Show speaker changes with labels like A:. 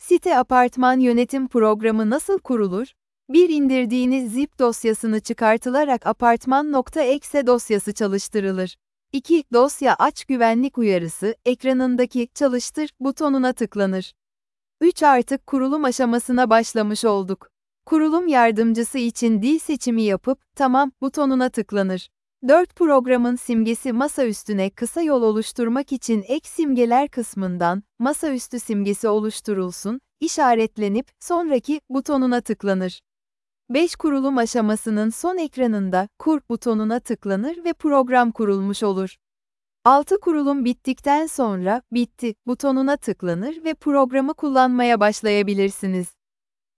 A: Site apartman yönetim programı nasıl kurulur? Bir indirdiğiniz zip dosyasını çıkartılarak apartman.exe dosyası çalıştırılır. 2. Dosya aç güvenlik uyarısı, ekranındaki çalıştır butonuna tıklanır. 3. Artık kurulum aşamasına başlamış olduk. Kurulum yardımcısı için dil seçimi yapıp tamam butonuna tıklanır. 4. Programın simgesi masaüstüne kısa yol oluşturmak için ek simgeler kısmından masaüstü simgesi oluşturulsun, işaretlenip sonraki butonuna tıklanır. 5. Kurulum aşamasının son ekranında kur butonuna tıklanır ve program kurulmuş olur. 6. Kurulum bittikten sonra bitti butonuna tıklanır ve programı kullanmaya başlayabilirsiniz.